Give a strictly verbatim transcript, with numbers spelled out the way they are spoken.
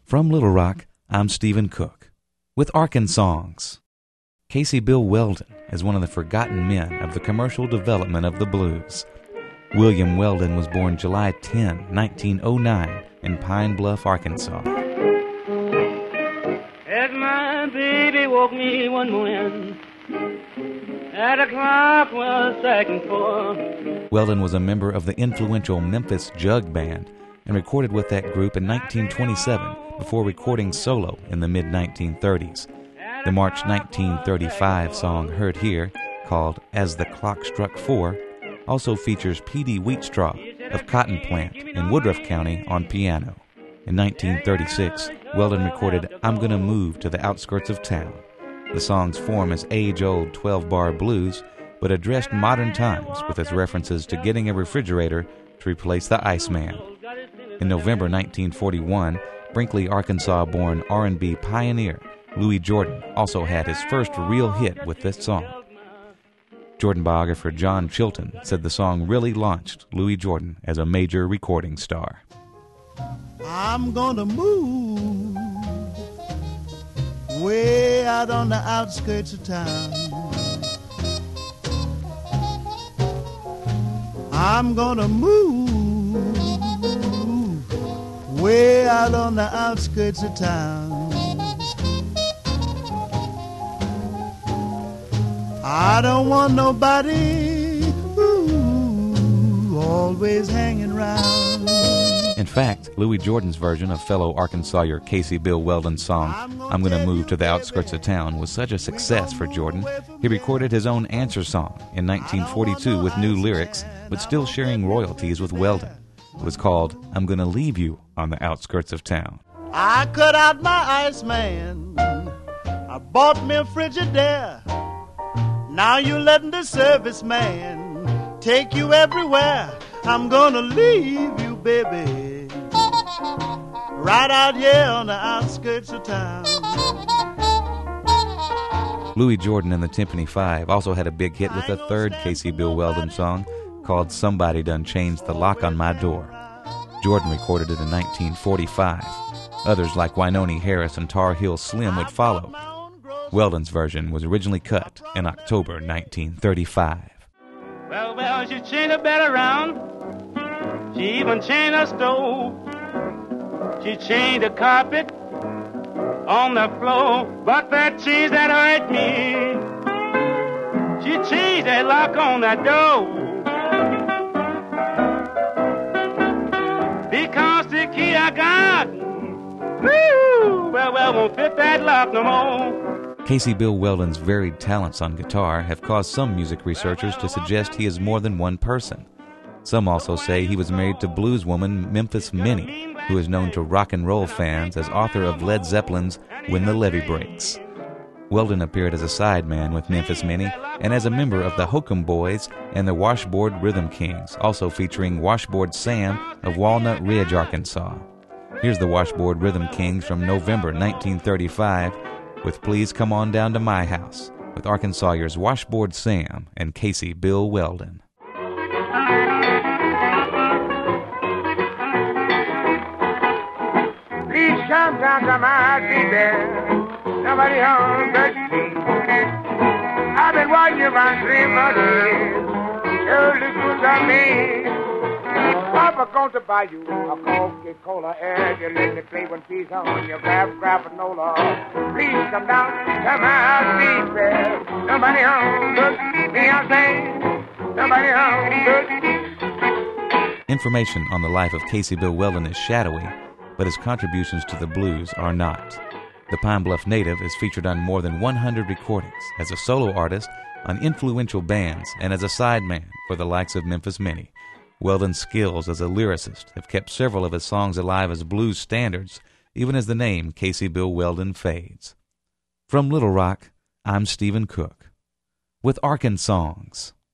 From Little Rock, I'm Stephen Cook with Arkansongs. Casey Bill Weldon is one of the forgotten men of the commercial development of the blues. William Weldon was born July tenth, nineteen oh nine in Pine Bluff, Arkansas. As my baby woke me one morning, at the clock was striking four. Weldon was a member of the influential Memphis Jug Band and recorded with that group in nineteen twenty-seven before recording solo in the mid nineteen thirties. The March nineteen thirty-five song heard here, called As the Clock Struck Four, also features P D Wheatstraw of Cotton Plant in Woodruff County on piano. In nineteen thirty-six, Weldon recorded I'm Gonna Move to the Outskirts of Town. The song's form is age-old twelve-bar blues, but addressed modern times with its references to getting a refrigerator to replace the Iceman. In November nineteen forty-one, Brinkley, Arkansas-born R and B pioneer Louis Jordan also had his first real hit with this song. Jordan biographer John Chilton said the song really launched Louis Jordan as a major recording star. I'm gonna move way out on the outskirts of town. I'm gonna move way out on the outskirts of town. I don't want nobody ooh, always hanging around. In fact, Louis Jordan's version of fellow Arkansasier Casey Bill Weldon's song, I'm Gonna Move to the Outskirts of Town, was such a success for Jordan, he recorded his own answer song in nineteen forty-two with new lyrics, but still sharing royalties with Weldon. It was called I'm Gonna Leave You on the Outskirts of Town. I cut out my Iceman, I bought me a Frigidaire. Now you're letting the serviceman take you everywhere. I'm gonna leave you, baby, right out here on the outskirts of town. Louis Jordan and the Timpani Five also had a big hit with a third Casey Bill Weldon song called Somebody Done Changed the Lock on My Door. Jordan recorded it in nineteen forty-five. Others like Wynonie Harris and Tar Heel Slim would follow. Weldon's version was originally cut in October nineteen thirty-five. Well, well, she changed her bed around. She even changed her stove. She changed the carpet on the floor. But that cheese that hurt me, she changed that lock on that door. Because the key I got, woo, well, well, won't fit that lock no more. Casey Bill Weldon's varied talents on guitar have caused some music researchers to suggest he is more than one person. Some also say he was married to blueswoman Memphis Minnie, who is known to rock and roll fans as author of Led Zeppelin's When the Levee Breaks. Weldon appeared as a sideman with Memphis Minnie and as a member of the Hokum Boys and the Washboard Rhythm Kings, also featuring Washboard Sam of Walnut Ridge, Arkansas. Here's the Washboard Rhythm Kings from November nineteen thirty-five with Please Come On Down to My House with Arkansasiers Washboard Sam and Casey Bill Weldon. Please come down to my baby, somebody home but me. I've been watching you my three months, so look good on me. Papa going to buy you a Coca-Cola, and you let me play one piece on your grab grapanola. Please come down to my house, baby. Somebody home but me, I say. Somebody home but me. Information on the life of Casey Bill Weldon is shadowy, but his contributions to the blues are not. The Pine Bluff native is featured on more than one hundred recordings as a solo artist, on influential bands, and as a sideman for the likes of Memphis Minnie. Weldon's skills as a lyricist have kept several of his songs alive as blues standards, even as the name Casey Bill Weldon fades. From Little Rock, I'm Stephen Cook with Arkansongs.